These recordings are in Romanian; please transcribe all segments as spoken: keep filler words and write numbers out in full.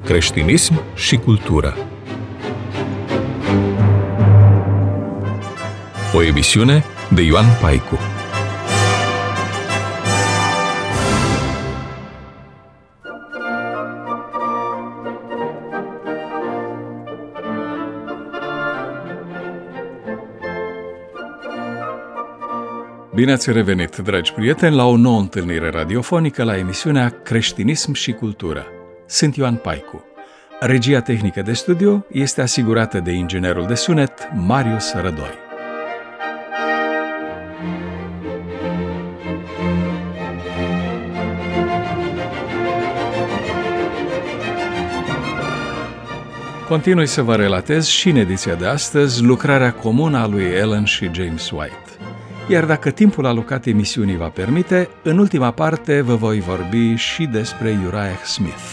creștinism și cultură. O emisiune de Ioan Paicu. Bine ați revenit, dragi prieteni, la o nouă întâlnire radiofonică la emisiunea Creștinism și cultură. Sunt Ioan Paicu. Regia tehnică de studio este asigurată de inginerul de sunet Marius Rădoi. Continui să vă relatez și în ediția de astăzi lucrarea comună a lui Ellen și James White. Iar dacă timpul alocat emisiunii va permite, în ultima parte vă voi vorbi și despre Uriah Smith.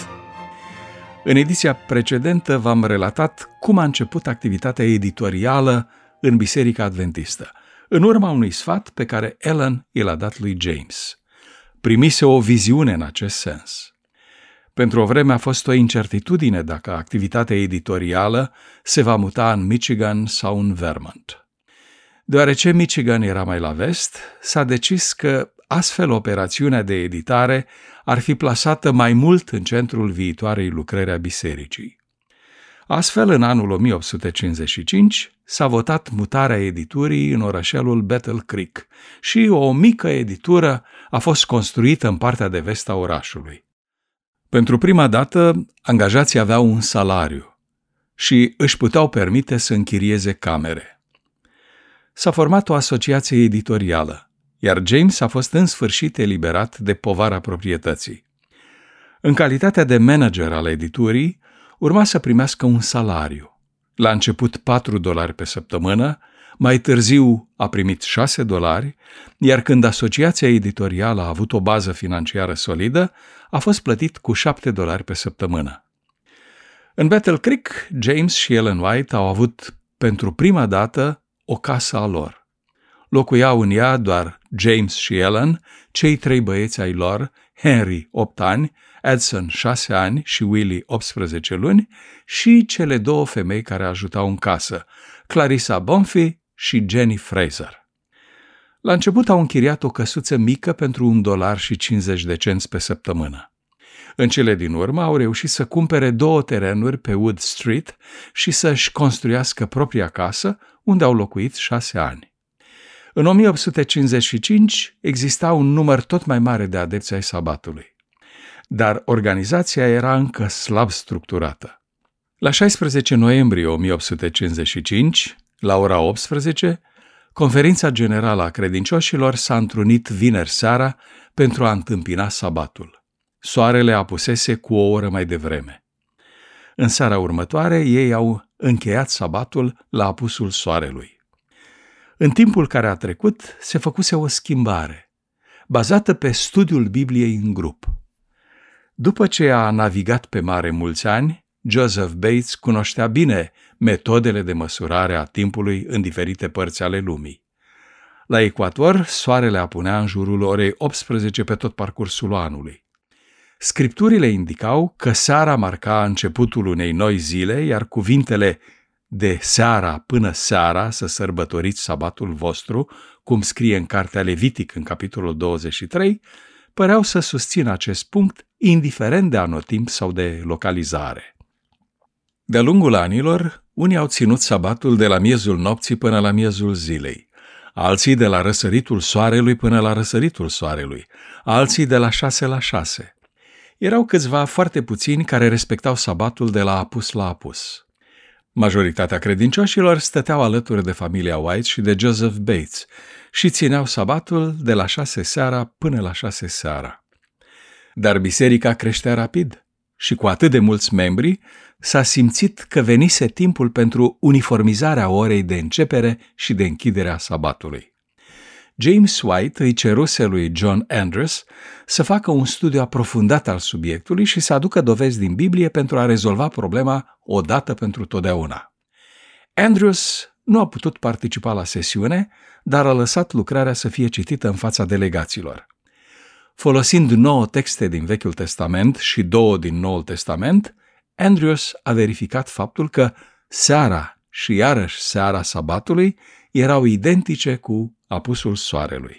În ediția precedentă v-am relatat cum a început activitatea editorială în Biserica Adventistă, în urma unui sfat pe care Ellen i l-a dat lui James. Primise o viziune în acest sens. Pentru o vreme a fost o incertitudine dacă activitatea editorială se va muta în Michigan sau în Vermont. Deoarece Michigan era mai la vest, s-a decis că astfel operațiunea de editare ar fi plasată mai mult în centrul viitoarei lucrări a bisericii. Astfel, în anul o mie opt sute cincizeci și cinci, s-a votat mutarea editurii în orășelul Battle Creek și o mică editură a fost construită în partea de vest a orașului. Pentru prima dată, angajații aveau un salariu și își puteau permite să închirieze camere. S-a format o asociație editorială, iar James a fost în sfârșit eliberat de povara proprietății. În calitatea de manager al editurii, urma să primească un salariu. La început patru dolari pe săptămână, mai târziu a primit șase dolari, iar când asociația editorială a avut o bază financiară solidă, a fost plătit cu șapte dolari pe săptămână. În Battle Creek, James și Ellen White au avut pentru prima dată o casă a lor. Locuiau în ea doar James și Ellen, cei trei băieți ai lor, Henry, opt ani, Edson, șase ani și Willie, optsprezece luni, și cele două femei care ajutau în casă, Clarissa Bonfi și Jenny Fraser. La început au închiriat o căsuță mică pentru un dolar și cincizeci de cenți pe săptămână. În cele din urmă au reușit să cumpere două terenuri pe Wood Street și să-și construiască propria casă, unde au locuit șase ani. În o mie opt sute cincizeci și cinci exista un număr tot mai mare de adepți ai sabatului, dar organizația era încă slab structurată. La șaisprezece noiembrie o mie opt sute cincizeci și cinci, la ora optsprezece, Conferința Generală a Credincioșilor s-a întrunit vineri seara pentru a întâmpina sabatul. Soarele apusese cu o oră mai devreme. În seara următoare, ei au încheiat sabatul la apusul soarelui. În timpul care a trecut, se făcuse o schimbare, bazată pe studiul Bibliei în grup. După ce a navigat pe mare mulți ani, Joseph Bates cunoștea bine metodele de măsurare a timpului în diferite părți ale lumii. La ecuator, soarele apunea în jurul orei optsprezece pe tot parcursul anului. Scripturile indicau că seara marca începutul unei noi zile, iar cuvintele de seara până seara să sărbătoriți sabatul vostru, cum scrie în Cartea Levitic în capitolul douăzeci și trei, păreau să susțină acest punct, indiferent de anotimp sau de localizare. De-a lungul anilor, unii au ținut sabatul de la miezul nopții până la miezul zilei, alții de la răsăritul soarelui până la răsăritul soarelui, alții de la șase la șase. Erau câțiva foarte puțini care respectau sabatul de la apus la apus. Majoritatea credincioșilor stăteau alături de familia White și de Joseph Bates și țineau sabatul de la șase seara până la șase seara. Dar biserica creștea rapid și cu atât de mulți membri s-a simțit că venise timpul pentru uniformizarea orei de începere și de închidere a sabatului. James White îi ceruse lui John Andrews să facă un studiu aprofundat al subiectului și să aducă dovezi din Biblie pentru a rezolva problema odată pentru totdeauna. Andrews nu a putut participa la sesiune, dar a lăsat lucrarea să fie citită în fața delegaților. Folosind nouă texte din Vechiul Testament și două din Noul Testament, Andrews a verificat faptul că seara și iarăși seara sabatului erau identice cu apusul soarelui.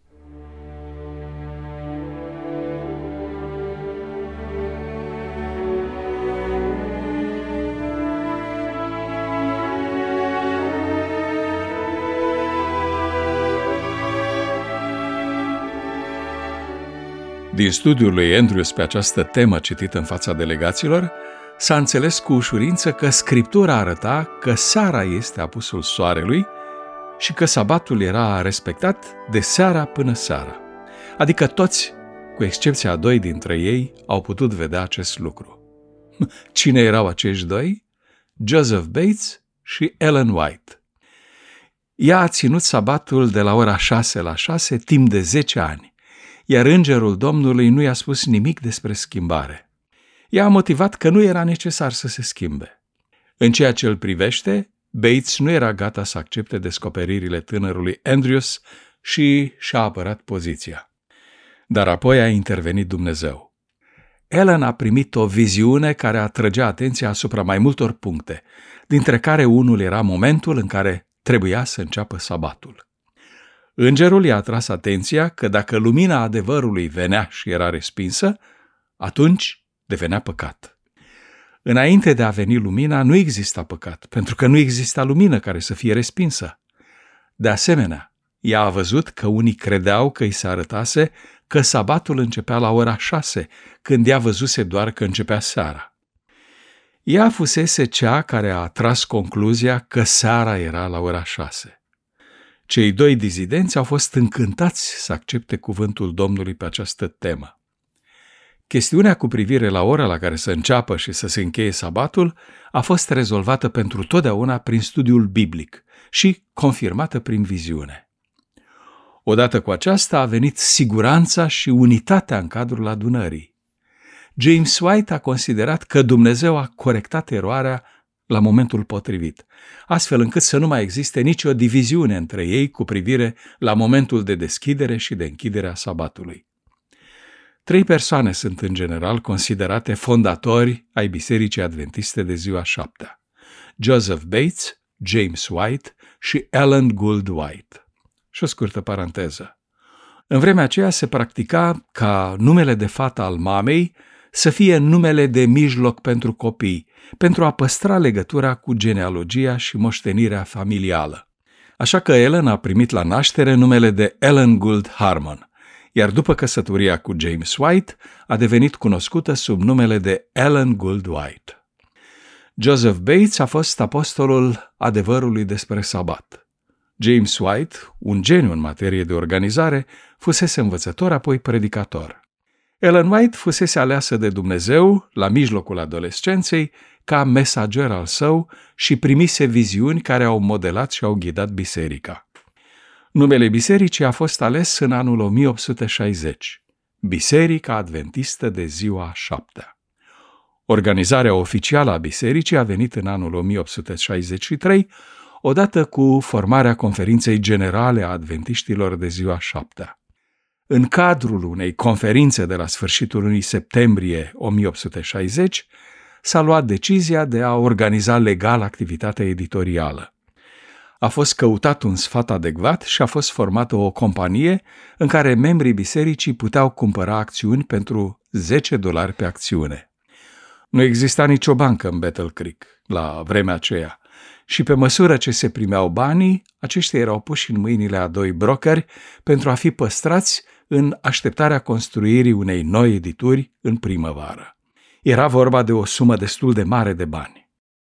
Din studiul lui Andrews pe această temă citită în fața delegaților, s-a înțeles cu ușurință că Scriptura arăta că seara este apusul soarelui și că sabatul era respectat de seara până seara. Adică toți, cu excepția a doi dintre ei, au putut vedea acest lucru. Cine erau acești doi? Joseph Bates și Ellen White. Ea a ținut sabatul de la ora șase la șase timp de zece ani. Iar îngerul Domnului nu i-a spus nimic despre schimbare. Ea a motivat că nu era necesar să se schimbe. În ceea ce îl privește, Bates nu era gata să accepte descoperirile tânărului Andrews și și-a apărat poziția. Dar apoi a intervenit Dumnezeu. Ellen a primit o viziune care atrăgea atenția asupra mai multor puncte, dintre care unul era momentul în care trebuia să înceapă sabatul. Îngerul i-a atras atenția că dacă lumina adevărului venea și era respinsă, atunci devenea păcat. Înainte de a veni lumina, nu exista păcat, pentru că nu exista lumină care să fie respinsă. De asemenea, ea a văzut că unii credeau că îi se arătase că sabatul începea la ora șase, când ea văzuse doar că începea seara. Ea fusese cea care a tras concluzia că seara era la ora șase. Cei doi dizidenți au fost încântați să accepte cuvântul Domnului pe această temă. Chestiunea cu privire la ora la care să înceapă și să se încheie sabatul a fost rezolvată pentru totdeauna prin studiul biblic și confirmată prin viziune. Odată cu aceasta a venit siguranța și unitatea în cadrul adunării. James White a considerat că Dumnezeu a corectat eroarea la momentul potrivit, astfel încât să nu mai existe nicio diviziune între ei cu privire la momentul de deschidere și de închidere a sabatului. Trei persoane sunt în general considerate fondatori ai Bisericii Adventiste de ziua șaptea: Joseph Bates, James White și Ellen Gould White. Și o scurtă paranteză. În vremea aceea se practica ca numele de fată al mamei să fie numele de mijloc pentru copii, pentru a păstra legătura cu genealogia și moștenirea familială. Așa că Ellen a primit la naștere numele de Ellen Gould Harmon, iar după căsătoria cu James White a devenit cunoscută sub numele de Ellen Gould White. Joseph Bates a fost apostolul adevărului despre sabat. James White, un geniu în materie de organizare, fusese învățător, apoi predicator. Ellen White fusese aleasă de Dumnezeu la mijlocul adolescenței ca mesager al său și primise viziuni care au modelat și au ghidat biserica. Numele bisericii a fost ales în anul o mie opt sute șaizeci, Biserica Adventistă de ziua a șaptea. Organizarea oficială a bisericii a venit în anul o mie opt sute șaizeci și trei, odată cu formarea Conferinței Generale a Adventiștilor de ziua a șaptea. În cadrul unei conferințe de la sfârșitul lunii septembrie o mie opt sute șaizeci, s-a luat decizia de a organiza legal activitatea editorială. A fost căutat un sfat adecvat și a fost formată o companie în care membrii bisericii puteau cumpăra acțiuni pentru zece dolari pe acțiune. Nu exista nicio bancă în Battle Creek la vremea aceea și pe măsură ce se primeau banii, aceștia erau puși în mâinile a doi brokeri pentru a fi păstrați în așteptarea construirii unei noi edituri în primăvară. Era vorba de o sumă destul de mare de bani.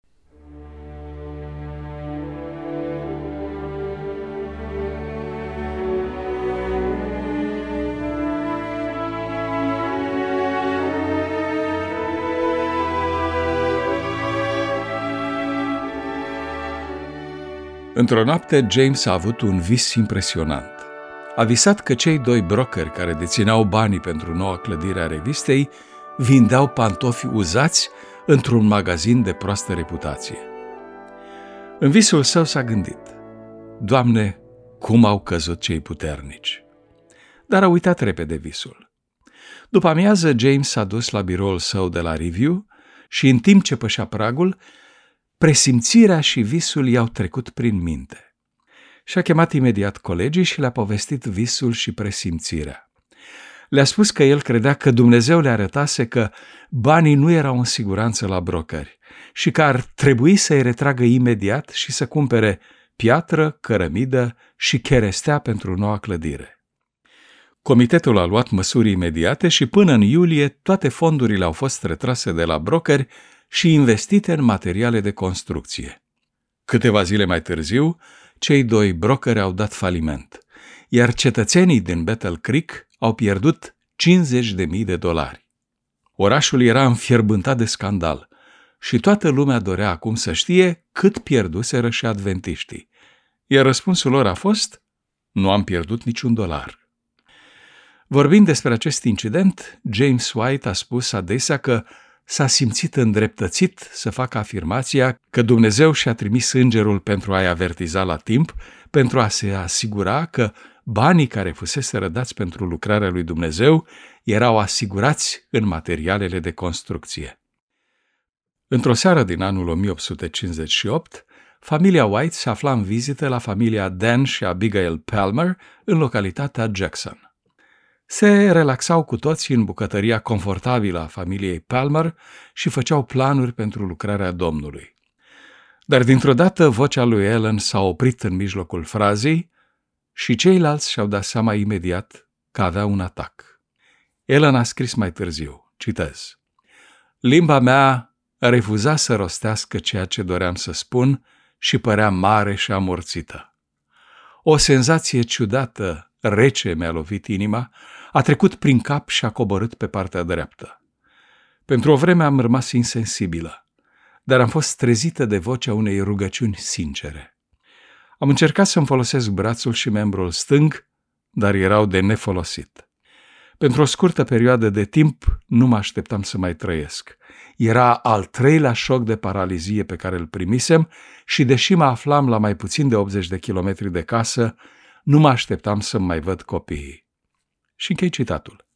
Într-o noapte, James a avut un vis impresionant. A visat că cei doi brokeri care dețineau banii pentru noua clădire a revistei vindeau pantofi uzați într-un magazin de proastă reputație. În visul său s-a gândit: Doamne, cum au căzut cei puternici! Dar a uitat repede visul. După amiază, James s-a dus la biroul său de la Review și în timp ce pășea pragul, presimțirea și visul i-au trecut prin minte. Și-a chemat imediat colegii și le-a povestit visul și presimțirea. Le-a spus că el credea că Dumnezeu le arătase că banii nu erau în siguranță la brocări și că ar trebui să-i retragă imediat și să cumpere piatră, cărămidă și cherestea pentru noua clădire. Comitetul a luat măsuri imediate și până în iulie toate fondurile au fost retrase de la brokeri și investite în materiale de construcție. Câteva zile mai târziu, cei doi brokeri au dat faliment, iar cetățenii din Battle Creek au pierdut cincizeci de mii de dolari. Orașul era înfierbântat de scandal și toată lumea dorea acum să știe cât pierduseră și adventiștii, iar răspunsul lor a fost: nu am pierdut niciun dolar. Vorbind despre acest incident, James White a spus adesea că s-a simțit îndreptățit să facă afirmația că Dumnezeu și-a trimis îngerul pentru a-i avertiza la timp, pentru a se asigura că banii care fusese rădați pentru lucrarea lui Dumnezeu erau asigurați în materialele de construcție. Într-o seară din anul o mie opt sute cincizeci și opt, familia White se afla în vizită la familia Dan și Abigail Palmer în localitatea Jackson. Se relaxau cu toții în bucătăria confortabilă a familiei Palmer și făceau planuri pentru lucrarea Domnului. Dar dintr-o dată vocea lui Ellen s-a oprit în mijlocul frazei și ceilalți și-au dat seama imediat că avea un atac. Ellen a scris mai târziu, citez: limba mea refuza să rostească ceea ce doream să spun și părea mare și amorțită. O senzație ciudată, rece mi-a lovit inima, a trecut prin cap și a coborât pe partea dreaptă. Pentru o vreme am rămas insensibilă, dar am fost trezită de vocea unei rugăciuni sincere. Am încercat să-mi folosesc brațul și membrul stâng, dar erau de nefolosit. Pentru o scurtă perioadă de timp nu mă așteptam să mai trăiesc. Era al treilea șoc de paralizie pe care îl primisem și, deși mă aflam la mai puțin de optzeci de kilometri de casă, nu mă așteptam să mai văd copiii. Și închei citatul.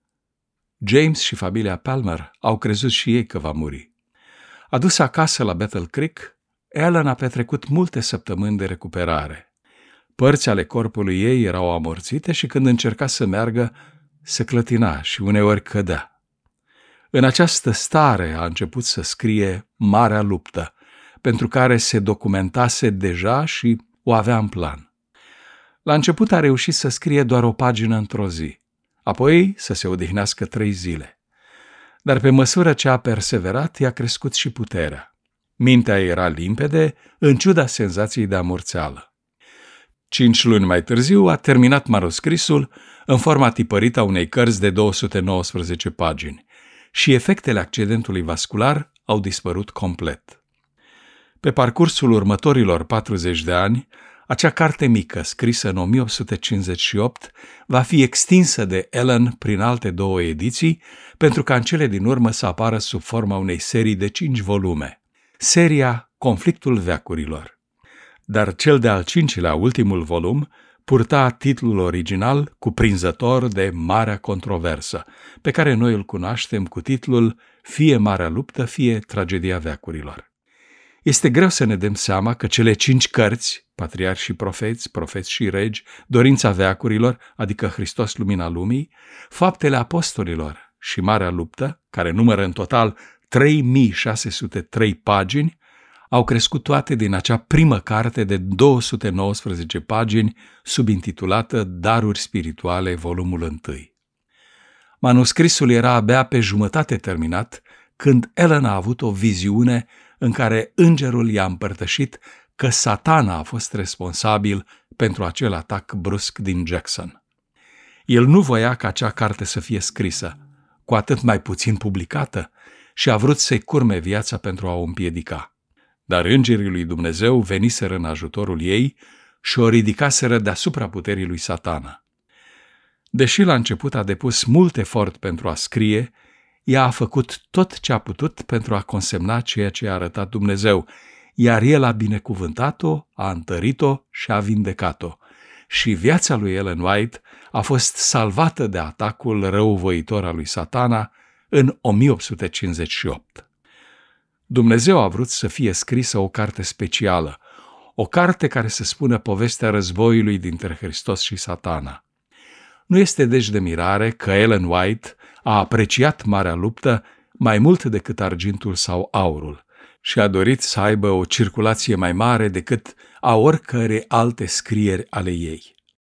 James și familia Palmer au crezut și ei că va muri. Adus acasă la Battle Creek, Ellen a petrecut multe săptămâni de recuperare. Părți ale corpului ei erau amorțite și când încerca să meargă, se clătina și uneori cădea. În această stare a început să scrie Marea Luptă, pentru care se documentase deja și o avea în plan. La început a reușit să scrie doar o pagină într-o zi, apoi să se odihnească trei zile. Dar pe măsură ce a perseverat, i-a crescut și puterea. Mintea era limpede, în ciuda senzației de amorțeală. Cinci luni mai târziu a terminat manuscrisul în forma tipărită a unei cărți de două sute nouăsprezece pagini și efectele accidentului vascular au dispărut complet. Pe parcursul următorilor patruzeci de ani, acea carte mică, scrisă în o mie opt sute cincizeci și opt, va fi extinsă de Ellen prin alte două ediții, pentru ca în cele din urmă să apară sub forma unei serii de cinci volume, seria Conflictul veacurilor. Dar cel de-al cincilea, ultimul volum, purta titlul original cuprinzător de Marea Controversă, pe care noi îl cunoaștem cu titlul Fie Marea Luptă, fie Tragedia veacurilor. Este greu să ne dăm seama că cele cinci cărți, Patriarhi și Profeți, Profeți și Regi, Dorința veacurilor, adică Hristos Lumina Lumii, Faptele Apostolilor și Marea Luptă, care numără în total trei mii șase sute trei pagini, au crescut toate din acea primă carte de două sute nouăsprezece pagini, subintitulată Daruri spirituale, volumul unu. Manuscrisul era abia pe jumătate terminat când Ellen a avut o viziune în care îngerul i-a împărtășit că Satana a fost responsabil pentru acel atac brusc din Jackson. El nu voia ca acea carte să fie scrisă, cu atât mai puțin publicată, și a vrut să-i curme viața pentru a o împiedica. Dar îngerii lui Dumnezeu veniseră în ajutorul ei și o ridicaseră deasupra puterii lui Satana. Deși la început a depus mult efort pentru a scrie, ea a făcut tot ce a putut pentru a consemna ceea ce a arătat Dumnezeu, iar El a binecuvântat-o, a întărit-o și a vindecat-o. Și viața lui Ellen White a fost salvată de atacul răuvoitor al lui Satana în o mie opt sute cincizeci și opt. Dumnezeu a vrut să fie scrisă o carte specială, o carte care să spună povestea războiului dintre Hristos și Satana. Nu este deci de mirare că Ellen White a apreciat Marea Luptă mai mult decât argintul sau aurul și a dorit să aibă o circulație mai mare decât a oricărei alte scrieri ale ei.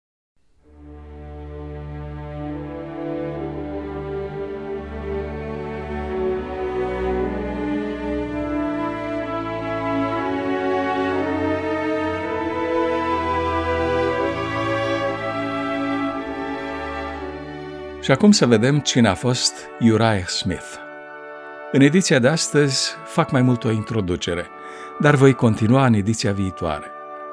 Și acum să vedem cine a fost Uriah Smith. În ediția de astăzi fac mai mult o introducere, dar voi continua în ediția viitoare.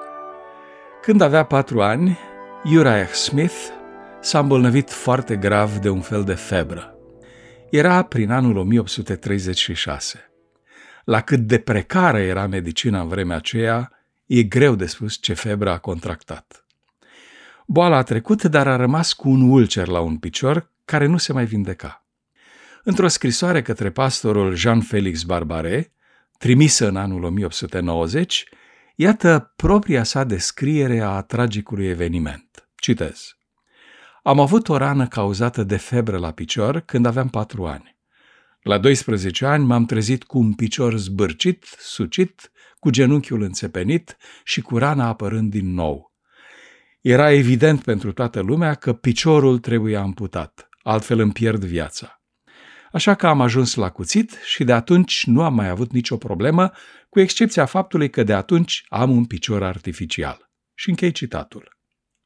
Când avea patru ani, Uriah Smith s-a îmbolnăvit foarte grav de un fel de febră. Era prin anul o mie opt sute treizeci și șase. La cât de precară era medicina în vremea aceea, e greu de spus ce febră a contractat. Boala a trecut, dar a rămas cu un ulcer la un picior care nu se mai vindeca. Într-o scrisoare către pastorul Jean-Félix Barbaret, trimisă în anul o mie opt sute nouăzeci, iată propria sa descriere a tragicului eveniment. Citez. Am avut o rană cauzată de febră la picior când aveam patru ani. La doisprezece ani m-am trezit cu un picior zbârcit, sucit, cu genunchiul înțepenit și cu rana apărând din nou. Era evident pentru toată lumea că piciorul trebuie amputat, altfel îmi pierd viața. Așa că am ajuns la cuțit și de atunci nu am mai avut nicio problemă, cu excepția faptului că de atunci am un picior artificial. Și închei citatul.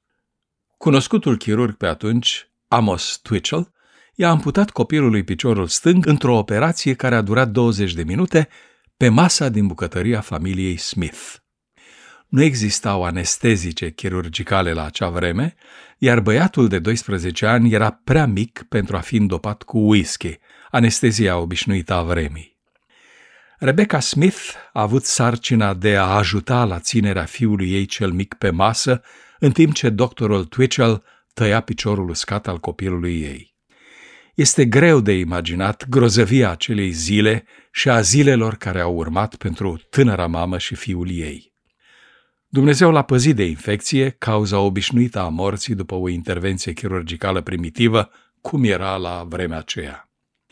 Cunoscutul chirurg pe atunci, Amos Twitchell, i-a amputat copilului piciorul stâng într-o operație care a durat douăzeci de minute pe masa din bucătăria familiei Smith. Nu existau anestezice chirurgicale la acea vreme, iar băiatul de doisprezece ani era prea mic pentru a fi îndopat cu whisky, anestezia obișnuită a vremii. Rebecca Smith a avut sarcina de a ajuta la ținerea fiului ei cel mic pe masă, în timp ce doctorul Twitchell tăia piciorul uscat al copilului ei. Este greu de imaginat grozăvia acelei zile și a zilelor care au urmat pentru tânăra mamă și fiul ei. Dumnezeu l-a păzit de infecție, cauza obișnuită a morții după o intervenție chirurgicală primitivă, cum era la vremea aceea.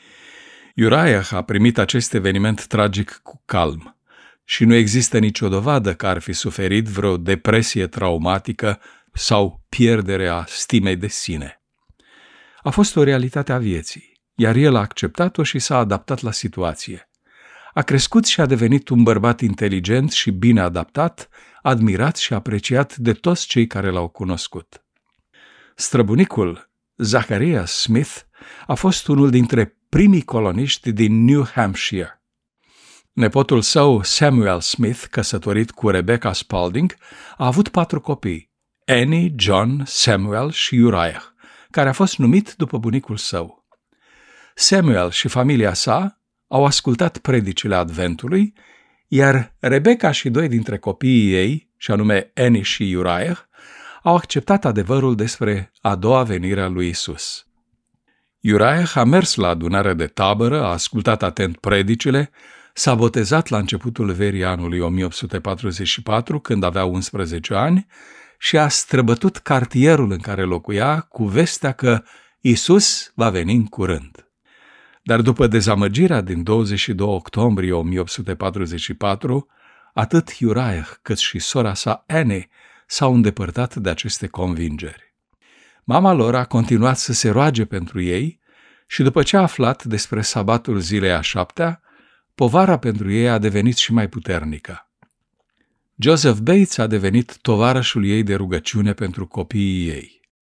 Uriah a primit acest eveniment tragic cu calm și nu există nicio dovadă că ar fi suferit vreo depresie traumatică sau pierderea stimei de sine. A fost o realitate a vieții, iar el a acceptat-o și s-a adaptat la situație. A crescut și a devenit un bărbat inteligent și bine adaptat, admirat și apreciat de toți cei care l-au cunoscut. Străbunicul, Zacharias Smith, a fost unul dintre primii coloniști din New Hampshire. Nepotul său, Samuel Smith, căsătorit cu Rebecca Spalding, a avut patru copii, Annie, John, Samuel și Uriah, care a fost numit după bunicul său. Samuel și familia sa au ascultat predicile Adventului, iar Rebecca și doi dintre copiii ei, și anume Annie și Uriah, au acceptat adevărul despre a doua venire a lui Isus. Uriah a mers la adunarea de tabără, a ascultat atent predicile, s-a botezat la începutul verii anului o mie opt sute patruzeci și patru, când avea unsprezece ani, și a străbătut cartierul în care locuia cu vestea că Isus va veni în curând. Dar după dezamăgirea din douăzeci și doi octombrie o mie opt sute patruzeci și patru, atât Uriah cât și sora sa Annie s-au îndepărtat de aceste convingeri. Mama lor a continuat să se roage pentru ei și după ce a aflat despre sabatul zilei a șaptea, povara pentru ei a devenit și mai puternică. Joseph Bates a devenit tovarășul ei de rugăciune pentru copiii ei.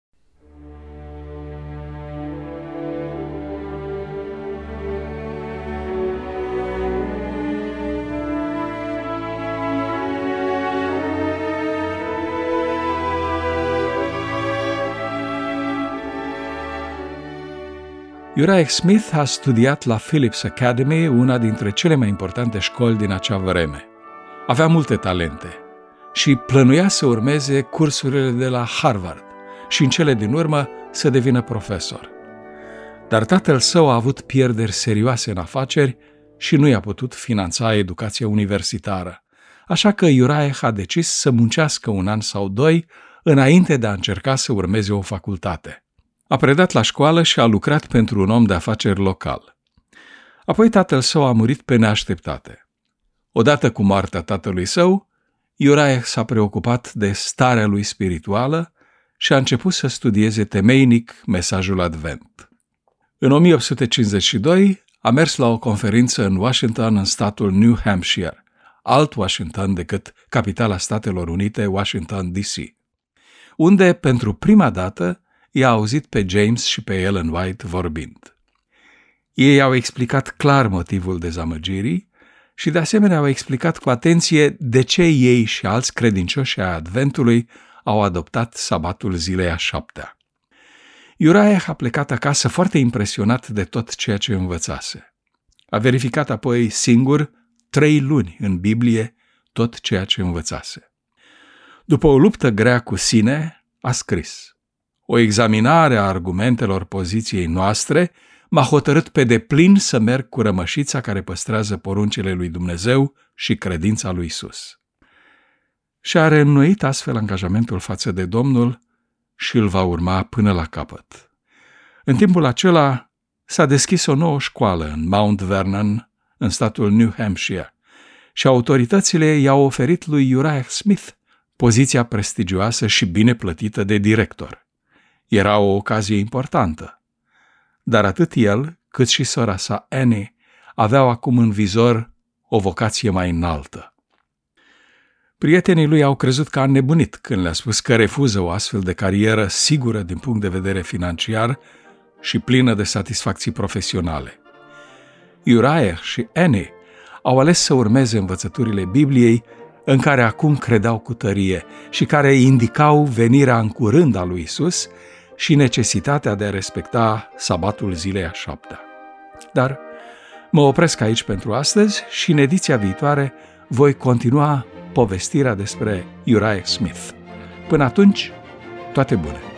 Uriah Smith a studiat la Phillips Academy, una dintre cele mai importante școli din acea vreme. Avea multe talente și plănuia să urmeze cursurile de la Harvard și în cele din urmă să devină profesor. Dar tatăl său a avut pierderi serioase în afaceri și nu i-a putut finanța educația universitară, așa că Uriah a decis să muncească un an sau doi înainte de a încerca să urmeze o facultate. A predat la școală și a lucrat pentru un om de afaceri local. Apoi tatăl său a murit pe neașteptate. Odată cu moartea tatălui său, Uriah s-a preocupat de starea lui spirituală și a început să studieze temeinic mesajul Advent. În o mie opt sute cincizeci și doi a mers la o conferință în Washington, în statul New Hampshire, alt Washington decât capitala Statelor Unite, Washington D C, unde pentru prima dată i-a auzit pe James și pe Ellen White vorbind. Ei au explicat clar motivul dezamăgirii și de asemenea au explicat cu atenție de ce ei și alți credincioși ai Adventului au adoptat sabatul zilei a șaptea. Uriah a plecat acasă foarte impresionat de tot ceea ce învățase. A verificat apoi singur trei luni în Biblie tot ceea ce învățase. După o luptă grea cu sine, a scris: o examinare a argumentelor poziției noastre m-a hotărât pe deplin să merg cu rămășița care păstrează poruncile lui Dumnezeu și credința lui Isus. Și-a reînnoit astfel angajamentul față de Domnul și îl va urma până la capăt. În timpul acela s-a deschis o nouă școală în Mount Vernon, în statul New Hampshire, și autoritățile i-au oferit lui Uriah Smith poziția prestigioasă și bine plătită de director. Era o ocazie importantă, dar atât el cât și sora sa Annie aveau acum în vizor o vocație mai înaltă. Prietenii lui au crezut că a înnebunit când le-a spus că refuză o astfel de carieră sigură din punct de vedere financiar și plină de satisfacții profesionale. Uriah și Annie au ales să urmeze învățăturile Bibliei în care acum credeau cu tărie și care indicau venirea în curând a lui Isus și necesitatea de a respecta sabatul zilei a șaptea. Dar mă opresc aici pentru astăzi și în ediția viitoare voi continua povestirea despre Uriah Smith. Până atunci, toate bune!